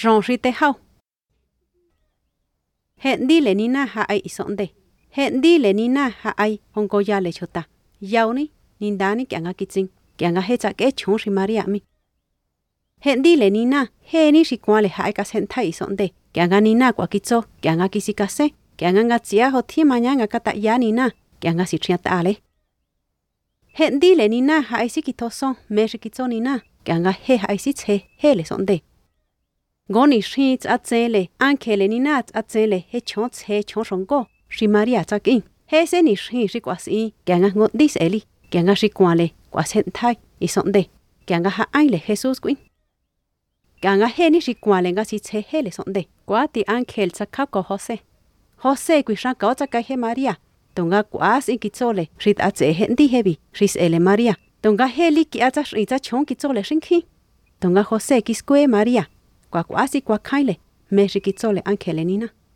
rong ri te hao hẹn đi le nina ha ai isonde hẹn đi le nina ha ai hongo ya le chota yau ni nindani kyanga kitsin kyanga he cha ke chong ri Maria mi hẹn đi le nina he ni ri kwa le ha ai ka sen thai isonde kyanga nina kwa kitso kyanga kisikase kyanga nga chia ho thi manya nga kata ya nina kyanga si thia ta le hẹn đi le nina ha ai si kitosong me ri kitso nina kyanga he ha ai si che he le sonde goni shi cha chele ankele nina cha chele he chon che chon songko ri Maria cha kin he se ni shi ri kwa si kyanga ngot dis eli kyanga ri kwa le kwa sen thai isonde kyanga ha ai le Jesus kuin kyanga he ni ri kwa le nga si che he le sonde kwa ti angel cha kha ko Jose kwi sha ka cha ka he Maria tonga kwa si kitso le ri ta che he ndi hebi ri ele Maria tonga he li ki a cha ri cha chong kitso le shinki tonga Jose kiskue Maria kwa si kwa kaile me ri kitso le angel nina